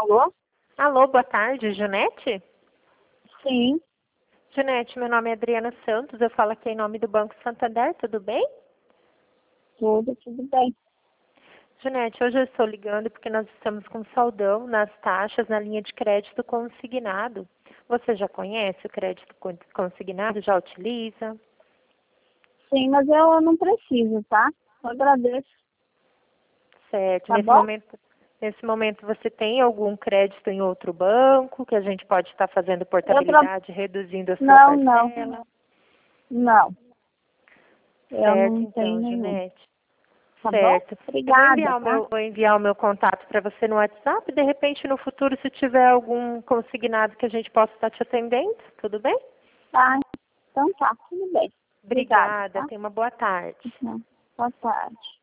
Alô? Alô, boa tarde, Junete? Sim, Junete, meu nome é Adriana Santos, eu falo aqui em nome do Banco Santander, tudo bem? tudo bem. Junete, hoje eu estou ligando porque nós estamos com saldão nas taxas na linha de crédito consignado. Você já conhece o crédito consignado? Já utiliza? Sim, mas eu não preciso, tá? Eu agradeço, Certo. tá bom? Nesse momento você tem algum crédito em outro banco que a gente pode estar fazendo Eu tra... portabilidade, reduzindo a sua Não, não, parcela? não. Eu Certo, não tenho então, nenhum. Junete. Tá bom? Certo. Eu Obrigada, tá? vou enviar o meu contato para você no WhatsApp. De repente, no futuro, se tiver algum consignado que a gente possa estar te atendendo, tudo bem? Tá, então tá, tudo bem. Obrigada, Obrigada. tá? Tenha uma boa tarde. Boa tarde.